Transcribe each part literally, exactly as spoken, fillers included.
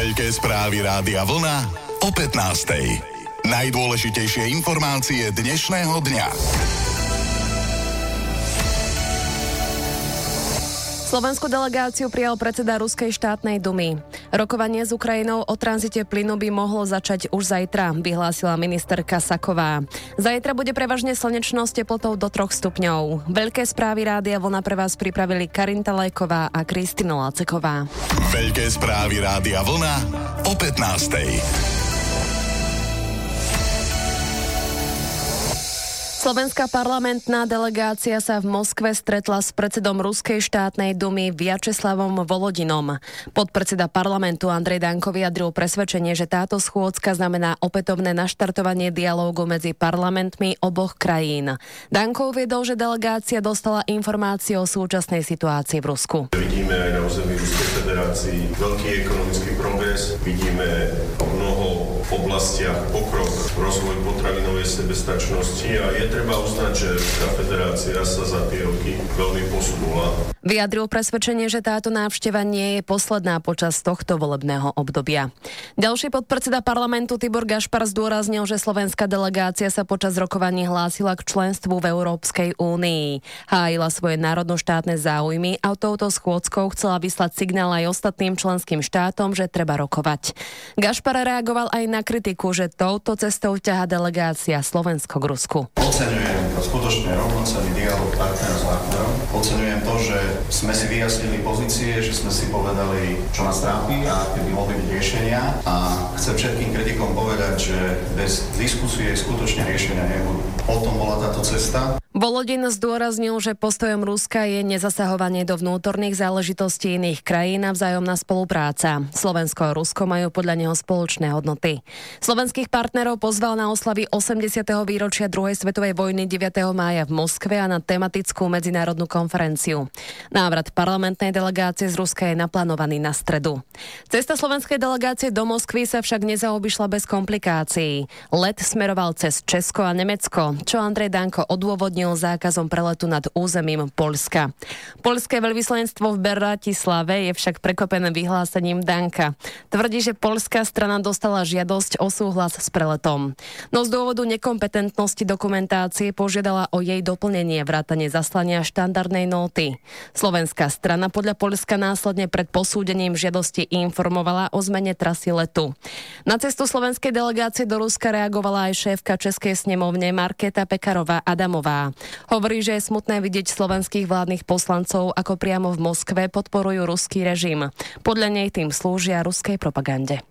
Veľké správy Rádia Vlna o pätnástej. Najdôležitejšie informácie dnešného dňa. Slovenskú delegáciu prijal predseda Ruskej štátnej dumy. Rokovanie s Ukrajinou o tranzite plynu by mohlo začať už zajtra, vyhlásila ministerka Saková. Zajtra bude prevažne slnečno s teplotou do troch stupňov. Veľké správy Rádia Vlna pre vás pripravili Karinta Lajková a Kristina Laceková. Veľké správy Rádia Vlna o pätnástej. Slovenská parlamentná delegácia sa v Moskve stretla s predsedom Ruskej štátnej dumy Vjačeslavom Volodinom. Podpredseda parlamentu Andrej Danko vyjadril presvedčenie, že táto schôdzka znamená opätovné naštartovanie dialógu medzi parlamentmi oboch krajín. Danko uviedol, že delegácia dostala informácie o súčasnej situácii v Rusku. Vidíme aj na území Ruskej federácii veľký ekonomický progres, vidíme v mnoho oblastiach pokrok, rozvoj potravinovej sebestačnosti a je treba uznať, že Ruská federácia sa za tie roky veľmi posunula. Vyjadril presvedčenie, že táto návšteva nie je posledná počas tohto volebného obdobia. Ďalší podpredseda parlamentu Tibor Gašpar zdôraznil, že slovenská delegácia sa počas rokovaní hlásila k členstvu v Európskej únii. Hájila svoje národnoštátne záujmy a touto schôdzkou chcela vyslať signál aj ostatným členským štátom, že treba rokovať. Gašpar reagoval aj na kritiku, že touto cestou ťahá delegácia Slovensko k Rusku. Oceňujem skutočne rovnocenný dialog partnerov s partnerom. Oceňujem to, že sme si vyjasnili pozície, že sme si povedali, čo nás trápi a aké by mohli byť riešenia. A chcem všetkým kritikom povedať, že bez diskusie skutočne riešenia nebudú. O tom bola táto cesta. Volodin zdôraznil, že postojom Ruska je nezasahovanie do vnútorných záležitostí iných krajín a vzájomná spolupráca. Slovensko a Rusko majú podľa neho spoločné hodnoty. Slovenských partnerov pozval na oslavy osemdesiateho výročia druhej svetovej vojny deviateho mája v Moskve a na tematickú medzinárodnú konferenciu. Návrat parlamentnej delegácie z Ruska je naplánovaný na stredu. Cesta slovenskej delegácie do Moskvy sa však nezaobišla bez komplikácií. Let smeroval cez Česko a Nemecko, čo Andrej Danko odôvodnil zákazom preletu nad územím Poľska. Poľské veľvyslanectvo v Bratislave je však prekvapené vyhlásením Danka. Tvrdí, že poľská strana dostala žiadosť o súhlas s preletom. No z dôvodu nekompetentnosti dokumentácie požiadala o jej doplnenie vrátane zaslania štandardnej nóty. Slovenská strana podľa Poľska následne pred posúdením žiadosti informovala o zmene trasy letu. Na cestu slovenskej delegácie do Ruska reagovala aj šéfka Českej snemovne Markéta Pekarová Adamová. Hovorí, že je smutné vidieť slovenských vládnych poslancov, ako priamo v Moskve podporujú ruský režim. Podľa nej tým slúžia ruskej propagande.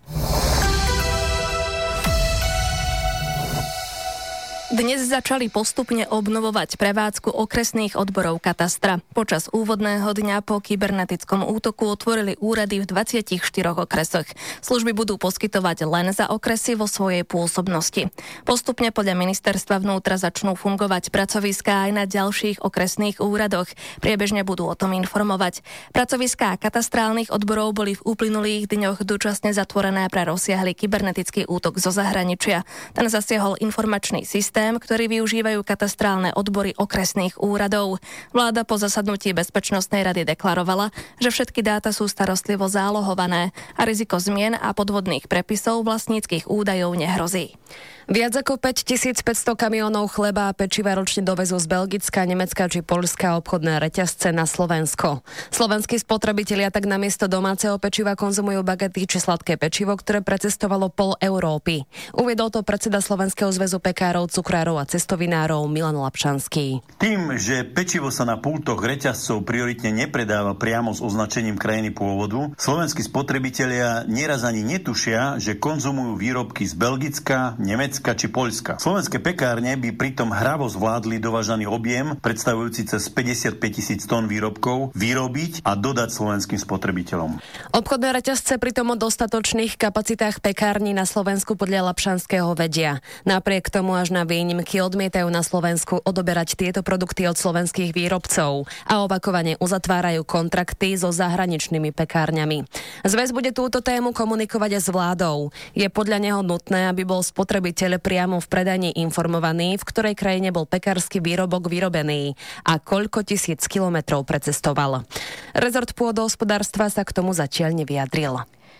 Dnes začali postupne obnovovať prevádzku okresných odborov katastra. Počas úvodného dňa po kybernetickom útoku otvorili úrady v dvadsiatich štyroch okresoch. Služby budú poskytovať len za okresy vo svojej pôsobnosti. Postupne podľa ministerstva vnútra začnú fungovať pracoviská aj na ďalších okresných úradoch. Priebežne budú o tom informovať. Pracoviská katastrálnych odborov boli v uplynulých dňoch dočasne zatvorené pre rozsiahly kybernetický útok zo zahraničia. Ten zasiahol informačný systém, ktorý využívajú katastrálne odbory okresných úradov. Vláda po zasadnutí Bezpečnostnej rady deklarovala, že všetky dáta sú starostlivo zálohované a riziko zmien a podvodných prepisov vlastníckych údajov nehrozí. Viac ako päťtisícpäťsto kamionov chleba a pečiva ročne dovezú z Belgicka, Nemecka či Poľska obchodné reťazce na Slovensko. Slovenskí spotrebitelia tak namiesto domáceho pečiva konzumujú bagety či sladké pečivo, ktoré precestovalo pol Európy. Uviedol to predseda Slovenského zväzu pekárov, cukrárov a cestovinárov Milan Lapšanský. Tým, že pečivo sa na pultoch reťazcov prioritne nepredáva priamo s označením krajiny pôvodu, slovenskí spotrebitelia nieraz ani netušia, že konzumujú výrobky z Belgicka, Nemecka či Poľska. Slovenské pekárne by pritom hravo zvládli dovážaný objem, predstavujúci cez päťdesiatpäť tisíc tón výrobkov, vyrobiť a dodať slovenským spotrebiteľom. Obchodné reťazce pritom o dostatočných kapacitách pekární na Slovensku podľa Lapšanského vedia. Napriek tomu až na výnimky odmietajú na Slovensku odoberať tieto produkty od slovenských výrobcov a opakovane uzatvárajú kontrakty so zahraničnými pekárňami. Zväz bude túto tému komunikovať aj s vládou. Je podľa neho nutné, aby bol spotrebiteľ priamo v predajni informovaný, v ktorej krajine bol pekársky výrobok vyrobený a koľko tisíc kilometrov precestoval. Rezort pôdohospodárstva sa k tomu zatiaľ nevyjadril.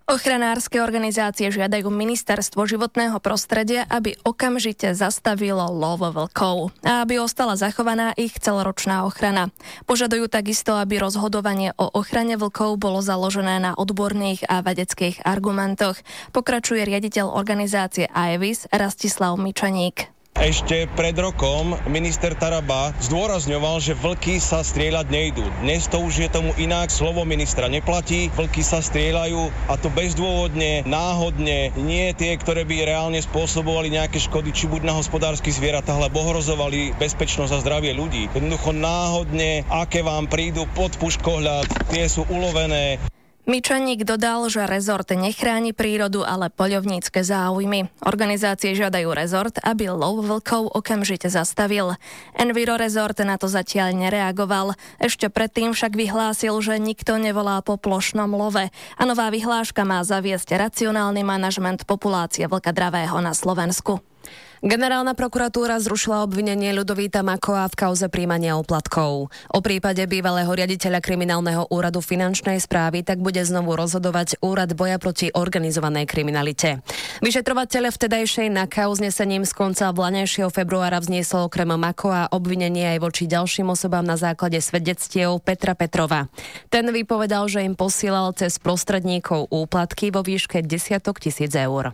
Ochranárske organizácie žiadajú Ministerstvo životného prostredia, aby okamžite zastavilo lov vlkov a aby ostala zachovaná ich celoročná ochrana. Požadujú takisto, aby rozhodovanie o ochrane vlkov bolo založené na odborných a vedeckých argumentoch. Pokračuje riaditeľ organizácie á é vé í es Rastislav Mičaník. Ešte pred rokom minister Taraba zdôrazňoval, že vlky sa strieľať nejdú. Dnes to už je tomu inak, slovo ministra neplatí, vlky sa strieľajú a to bezdôvodne, náhodne, nie tie, ktoré by reálne spôsobovali nejaké škody, či buď na hospodárskych zvieratách, alebo ohrozovali bezpečnosť a zdravie ľudí. Jednoducho náhodne, aké vám prídu pod puškohľad, tie sú ulovené. Mičaník dodal, že rezort nechráni prírodu, ale poľovnícke záujmy. Organizácie žiadajú rezort, aby lov vlkov okamžite zastavil. Enviro rezort na to zatiaľ nereagoval. Ešte predtým však vyhlásil, že nikto nevolá po plošnom love a nová vyhláška má zaviesť racionálny manažment populácie vlkadravého na Slovensku. Generálna prokuratúra zrušila obvinenie Ľudovíta Makóa v kauze prijímania úplatkov. O prípade bývalého riaditeľa kriminálneho úradu finančnej správy tak bude znovu rozhodovať Úrad boja proti organizovanej kriminalite. Vyšetrovateľ vtedajšej NAKA uznesením z konca vlaňajšieho februára vzniesol okrem Makóa obvinenie aj voči ďalším osobám na základe svedectiev Petra Petrova. Ten vypovedal, že im posielal cez prostredníkov úplatky vo výške desiatok tisíc eur.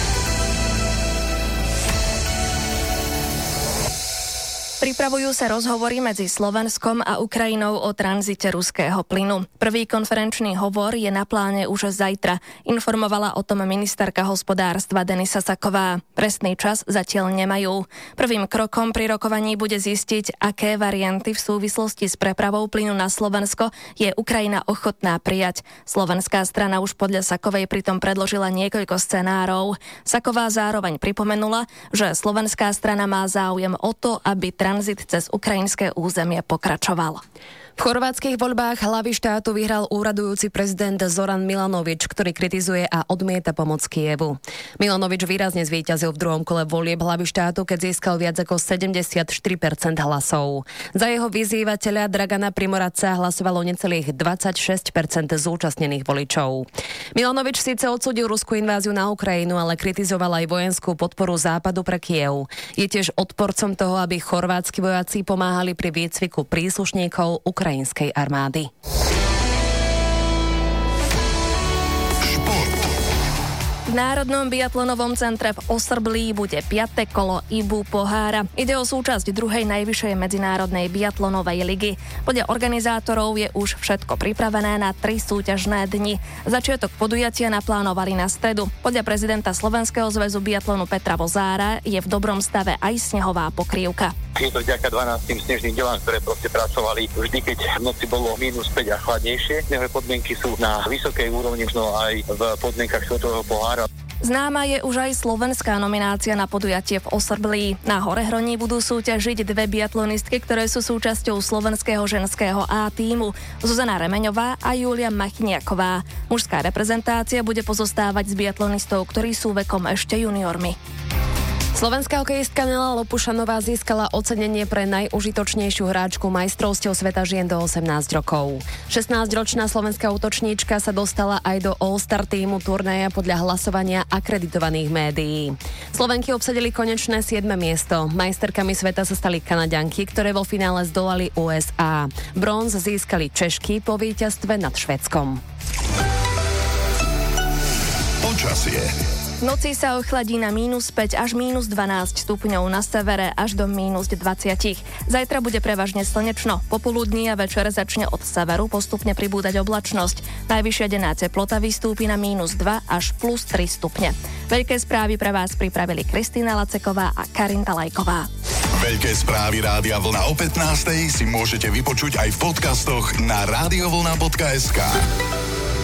Pripravujú sa rozhovory medzi Slovenskom a Ukrajinou o tranzite ruského plynu. Prvý konferenčný hovor je na pláne už zajtra, informovala o tom ministerka hospodárstva Denisa Saková. Presný čas zatiaľ nemajú. Prvým krokom pri rokovaní bude zistiť, aké varianty v súvislosti s prepravou plynu na Slovensko je Ukrajina ochotná prijať. Slovenská strana už podľa Sakovej pritom predložila niekoľko scenárov. Saková zároveň pripomenula, že slovenská strana má záujem o to, aby tranzit cez ukrajinské územie pokračoval. V chorvátskych voľbách hlavy štátu vyhral úradujúci prezident Zoran Milanovič, ktorý kritizuje a odmieta pomoc Kyjevu. Milanovič výrazne zvíťazil v druhom kole volieb hlavy štátu, keď získal viac ako sedemdesiatštyri percent hlasov. Za jeho vyzývateľa Dragana Primoradca hlasovalo necelých dvadsaťšesť percent zúčastnených voličov. Milanovič síce odsúdil ruskú inváziu na Ukrajinu, ale kritizoval aj vojenskú podporu Západu pre Kyjev. Je tiež odporcom toho, aby chorvátsky vojaci pomáhali pri výcviku príslušníkov ukrajinskej armády. V Národnom biatlonovom centre v Osrblí bude piate kolo í bé ú pohára. Ide o súčasť druhej najvyššej medzinárodnej biatlonovej ligy. Podľa organizátorov je už všetko pripravené na tri súťažné dni. Začiatok podujatia naplánovali na stredu. Podľa prezidenta Slovenského zväzu biatlonu Petra Vozára je v dobrom stave aj snehová pokrývka. Je to vďaka dvanástim snežným delám, ktoré proste pracovali vždy, keď v noci bolo mínus päť a chladnejšie. Snehové podmienky sú na vysokej úrovni, no aj v podmienkach svetového pohára. Známa je už aj slovenská nominácia na podujatie v Osrblí. Na Horehroní budú súťažiť dve biatlonistky, ktoré sú súčasťou slovenského ženského A tímu. Zuzana Remeňová a Julia Machniaková. Mužská reprezentácia bude pozostávať z biatlonistov, ktorí sú vekom ešte juniormi. Slovenská hokejistka Nela Lopušanová získala ocenenie pre najužitočnejšiu hráčku majstrovstiev sveta žien do osemnásť rokov. šestnásťročná slovenská útočníčka sa dostala aj do All-Star tímu turnaja podľa hlasovania akreditovaných médií. Slovenky obsadili konečné siedme miesto. Majsterkami sveta sa stali Kanaďanky, ktoré vo finále zdolali ú es á. Bronz získali Češky po víťazstve nad Švédskom. Počasie. V noci sa ochladí na mínus päť až mínus dvanásť stupňov, na severe až do mínus dvadsať. Zajtra bude prevažne slnečno. Popoludní a večer začne od severu postupne pribúdať oblačnosť. Najvyššia denná teplota vystúpi na mínus dva až plus tri stupne. Veľké správy pre vás pripravili Kristýna Laceková a Karinka Lajková. Veľké správy Rádia Vlna o pätnástej si môžete vypočuť aj v podcastoch na radiovlna bodka es ká.